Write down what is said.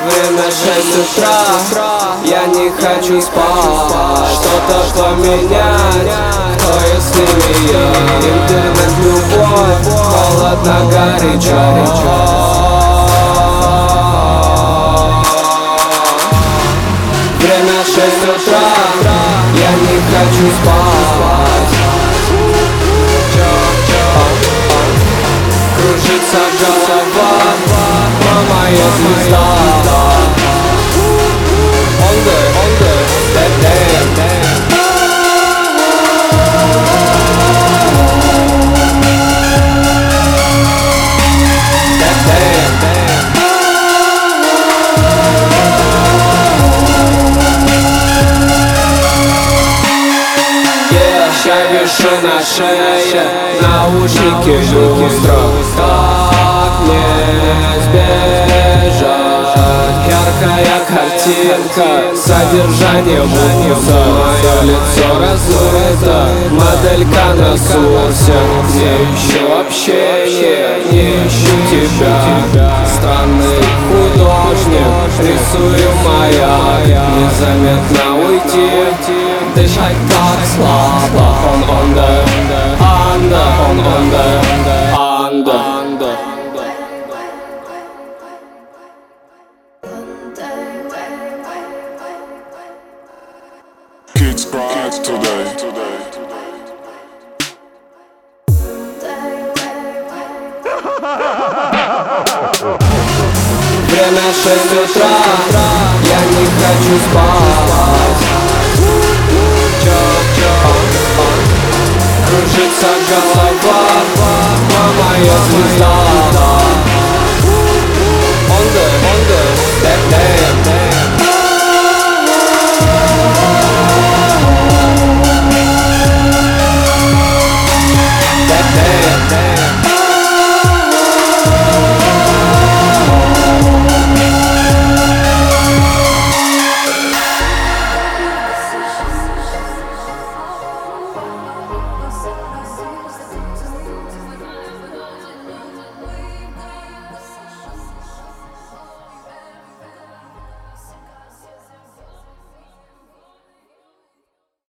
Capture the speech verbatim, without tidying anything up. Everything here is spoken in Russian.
Время шесть утра, я не хочу спать. Что-то поменять, кто если не я? Интернет, любовь, холодно, горячо. Время шесть утра, я не хочу спать. Кружится голова, мама, я звезда. On the, on the, that damn, damn. That damn, damn. Yeah, я вешу на шее наушники люстра. Как не сбежать? Яркая картинка, содержание вкуса. Мое лицо размыто, моделька на сурсе. Не ищу общения, не ищу тебя. Странный художник, рисую маяк. Незаметно уйти, дышать так слабо. Он on the under, он on the under. Kids cry today. Время шесть утра, я не хочу спать. Кружится голова, мама, я звезда.